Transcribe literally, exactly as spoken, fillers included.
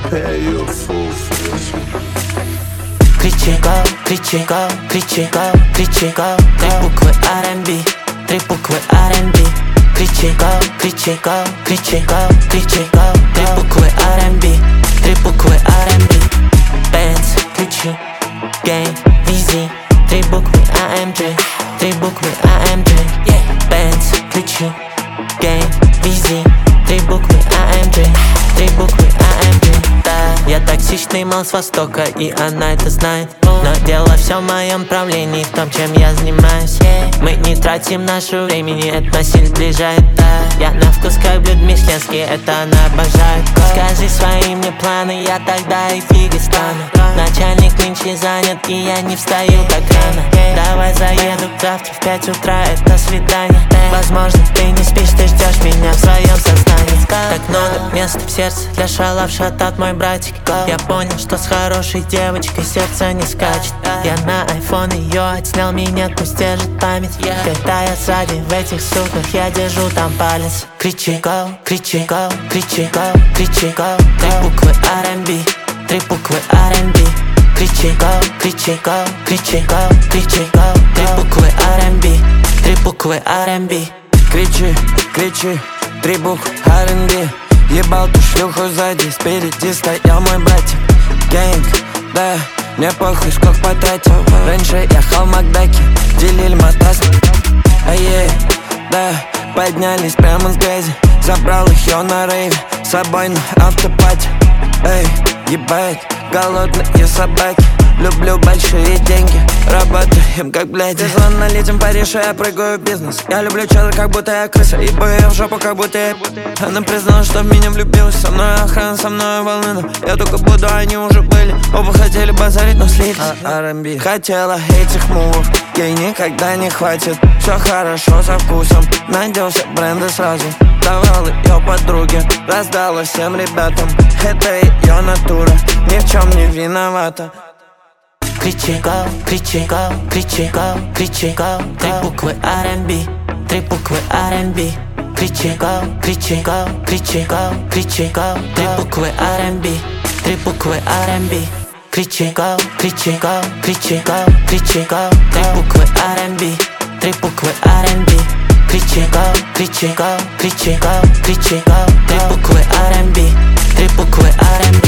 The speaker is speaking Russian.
pay you a fool for this. Кричи go, кричи go, кричи go, кричи go. Три буквы ар энд би, три буквы ар энд би. Кричи go, кричи go, кричи go, кричи go. Три буквы ар энд би, три буквы ар энд би. Benz, ключи, game, вези. Три буквы эй эм джи, три буквы эй эм джи. Benz, ключи, game, вези. Три буквы эй эм джи, три буквы эй эм джи. Да, я токсичный мал с востока, и она это знает. Но дело все в моем правлении, в том, чем я занимаюсь. Мы не тратим наше времени, это нас сильно сближает. Я на вкус как блюд мишленский, это она обожает. Скажи свои мне планы, я тогда и фиги стану. Начальник нынче занят, и я не встаю так рано. Давай заеду завтра в пять утра, это свидание. Возможно, ты не спишь, ты ждешь меня в своем сознании. Так много места в сердце для шалав шатат мой братик. Я понял, что с хорошей девочкой сердце не скачет. Я на айфон ее отснял, меня пусть держит память. Когда я сзади в этих суках, я держу там палец. Кричи go, кричи go, кричи go, кричи go. Три буквы ар энд би, три буквы ар энд би. Кричи go, кричи go, кричи go, кричи go. Три буквы ар энд би, три буквы ар энд би. Кричи, кричи, три буквы ар энд би. Ебал ту шлюху сзади, спереди стоял мой братик. Гэнг, да, мне похуй, сколько потратил. Раньше ехал в Макдаке, делили матас. Ай-ей, да, поднялись прямо с грязи. Забрал их я на рейве, с собой на автопате. Эй, ебать, голодные собаки. Люблю большие деньги, работаем как блядь. Ты звонно летим Париж, я прыгаю в бизнес. Я люблю человека, как будто я крыса. Ебу ее в жопу, как будто я... Она призналась, что в меня влюбилась. Со мной охрана, со мной волны, но я только буду, они уже были. Оба хотели базарить, но слились. ар энд би хотела этих мувов, ей никогда не хватит. Все хорошо со вкусом, найдем все бренды сразу. Давал ее подруге, раздала всем ребятам. Это ее натура, ни в чем не виновата. Кричи go, кричи go, кричи go, кричи go. Три буквы ар энд би, три буквы ар энд би. Кричи go, кричи go, кричи go, кричи go. Три буквы ар энд би, три буквы ар энд би. Кричи go, кричи go, кричи go, кричи go. Три буквы ар энд би, три буквы ар энд би. Кричи go, кричи go, кричи go, кричи go. Три буквы ар энд би, три буквы ар энд би.